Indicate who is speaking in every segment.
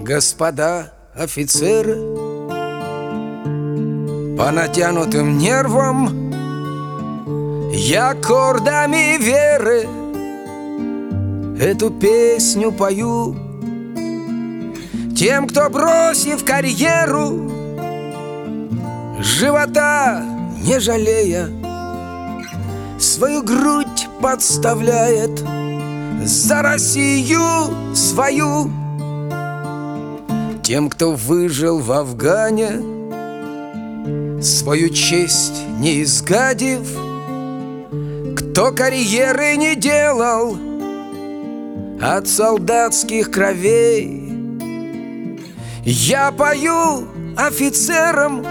Speaker 1: Господа офицеры, по натянутым нервам я аккордами веры эту песню пою тем, кто, бросив карьеру, живота не жалея, свою грудь подставляет за Россию свою. Тем, кто выжил в Афгане, свою честь не изгадив, кто карьеры не делал от солдатских кровей, я пою офицерам,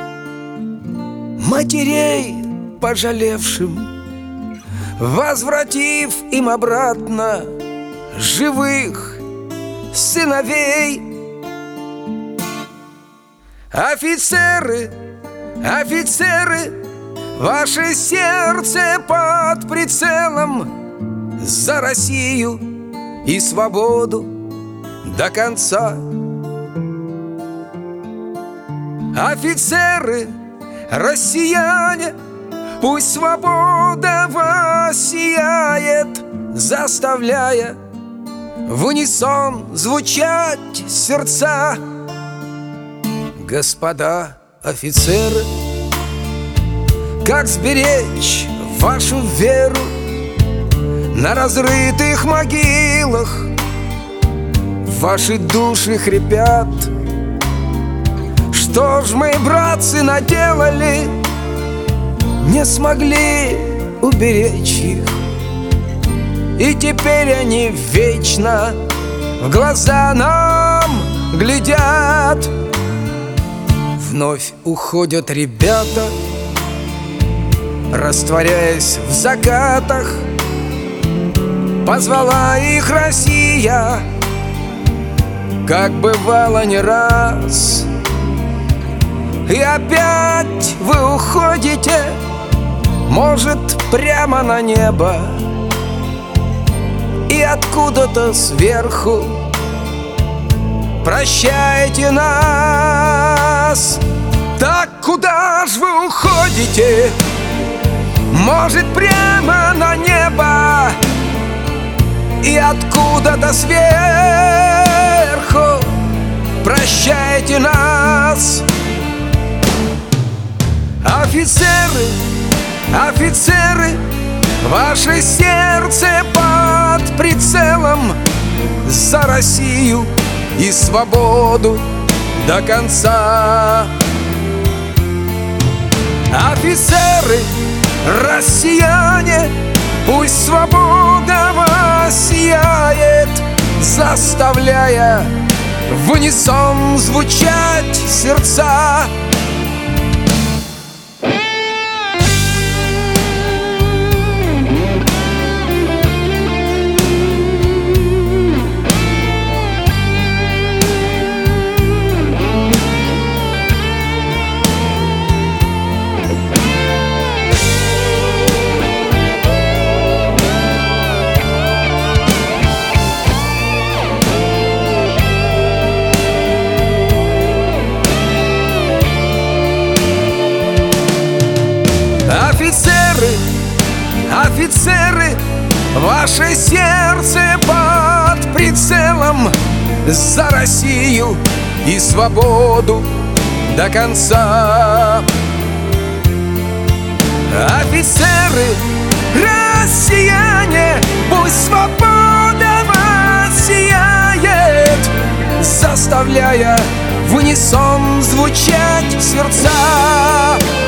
Speaker 1: матерей пожалевшим, возвратив им обратно живых сыновей. Офицеры, офицеры, ваше сердце под прицелом за Россию и свободу до конца. Офицеры, россияне, пусть свобода вас сияет, заставляя в унисон звучать сердца. Господа офицеры, как сберечь вашу веру на разрытых могилах? Ваши души хрипят. Что ж мы, братцы, наделали, не смогли уберечь их, и теперь они вечно в глаза нам глядят. Вновь уходят ребята, растворяясь в закатах. Позвала их Россия, как бывало не раз. И опять вы уходите, может, прямо на небо, и откуда-то сверху прощайте нас. Так куда ж вы уходите? Может, прямо на небо, и откуда-то сверху прощайте нас. Офицеры, офицеры, ваше сердце под прицелом за Россию и свободу до конца. Офицеры, россияне, пусть свобода вас сияет, заставляя в унисон звучать сердца. Офицеры, офицеры, ваше сердце под прицелом за Россию и свободу до конца. Офицеры, россияне, пусть свобода вас сияет, заставляя в унисон звучать сердца.